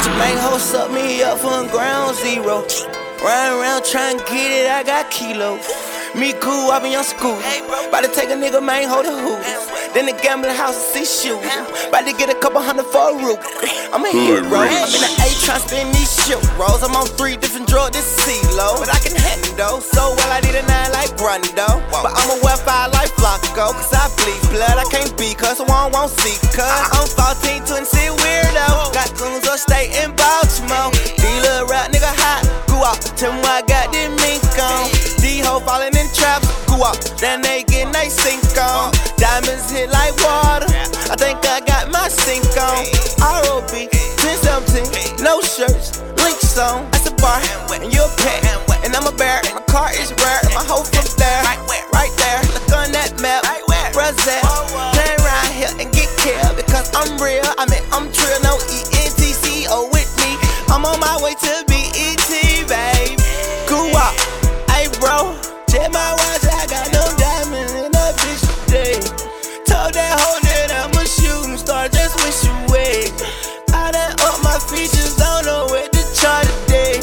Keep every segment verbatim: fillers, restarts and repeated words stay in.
Main hoe suck me up from ground zero. Riding around trying to get it, I got kilos. Me cool, I be on school. About to take a nigga main hoe to hoop. Then the gambling house to see shoes. About to get a couple hundred for a roof. I'm a hero. I'm in the A trying to spin these shit rolls. I'm on three different drugs, this is C-Lo. But I can handle so well, I need a nine like Rondo. But I'ma wear five like Flacco. Cause I bleed blood, I can't be cause one won't see. Cause I'm fourteen, twenty-six weirdo. Got goons upstate in Baltimore. These little rap nigga hot. Go out, tell me I got this mink on. These hoes falling in traps. Go out, then they get they sink on. Diamonds hit like water. I think I got my sink on. R O B, ten seventeen, no shirts, links on. That's a bar, and you're a pet, and I'm a bear. My car is rare, and my hoe from there, right there. Look on that map, Rosette. Turn around here and get killed because I'm real. I mean I'm trill, no E N T C O with me. I'm on my way to B E T, babe. Cool up, hey bro, check my watch. I got no diamonds in that bitch today. Told that hoe that I'm a shooting star, just wish you away. I done up my features, don't know where to chart today.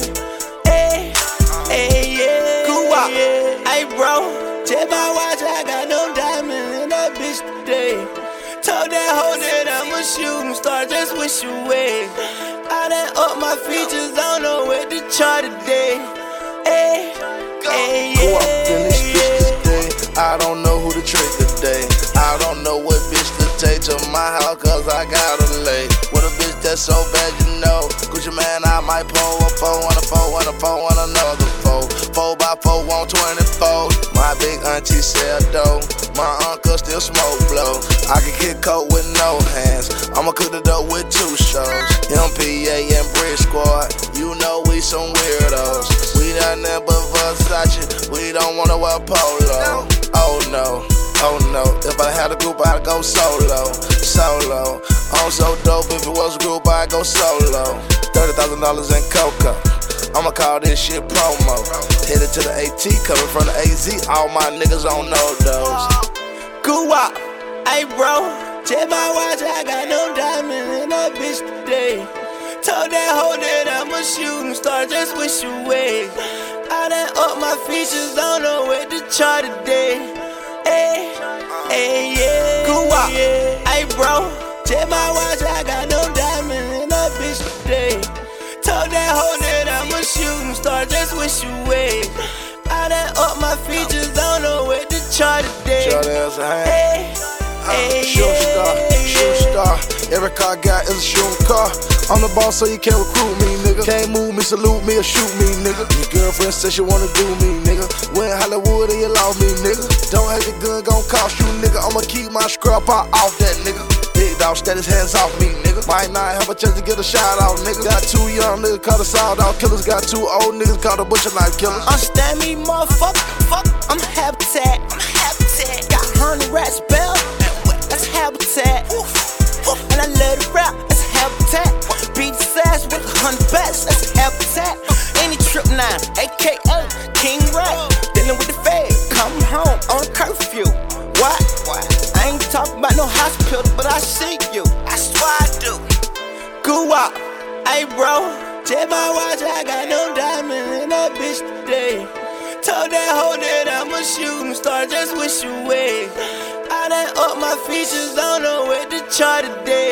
Hey, hey, yeah. Cool up, hey bro, check my watch. I got no diamonds in that bitch today. Told that hoe that I'm a shooting star, just wish you away. I done up my features, don't know where to chart today. Hey, hey, yeah. Go up in this bitch today. I don't know who to trick today. I don't know what bitch to take to my house cause I got her late. What a bitch that's so bad you know. Gucci man, I might pull a four on a four on a four on another four. Four by four on twenty-four. My big auntie sell dough. My uncle still smoke blow. I can kick coke with no hands. I'ma cook the dough with two shows. M P A and Brick Squad. You know we some weirdos. We done there but Versace. We don't wanna wear polo. Oh no, oh no. If I had a group, I'd go solo. Solo. I'm so dope. If it was a group, I'd go solo. Thirty thousand dollars in cocoa. I'ma call this shit promo. Headed to the A T, coming from the A Z. All my niggas on no dose. Cool up, hey bro, check my watch. I got no diamonds in that bitch today. Told that hoe that I'm a shooting star, just wish you away. I done up my features, don't know where to chart today. Hey, hey, yeah. Cool up, hey bro, check my watch. I got no diamonds in that bitch today. Told that hoe that I'm a shooting star, just wish you away. I done up my features, don't know where to chart today. Hey, hey, shooting star, shooting star. Every car I got is a shooting car. I'm the boss, so you can't recruit me, nigga. Can't move me, salute me, or shoot me, nigga. Your girlfriend said she wanna do me, nigga. Went Hollywood and you lost me, nigga. Don't have the gun, gon' cost you, nigga. I'ma keep my scrap out off that, nigga. Big dog, steady his hands off me, nigga. Might not have a chance to get a shot out, nigga. Got two young niggas called the sawed out killers. Got two old niggas called the butcher knife killers. Understand me, motherfucker. Fuck, I'm habitat. I'm habitat. Got hundred rats bell. That's habitat. And I let it rap. That's habitat. Beat his ass with a hundred bats. That's habitat. Any trip nine, A K A King Rat. Dealing with the fed. Coming home on a curfew. What? I ain't talking about no hospital, but I see you. I swear I do. Cool up, hey bro, check my watch. I got no diamonds in that bitch today. Told that hoe that I'm a shooting star, just wish you away. I done up my features, don't know where to chart today.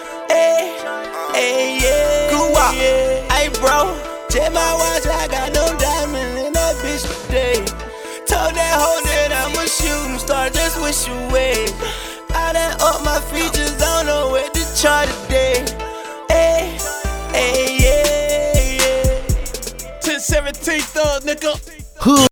Hey, hey, yeah. Cool up, hey bro, check my watch. I got no diamonds in that bitch today. Told that hoe that I'm a shooting star, just wish you away. I done up my features, don't know where to chart today. Hey, hey, yeah, yeah. ten seventeen thug, nigga. Hood.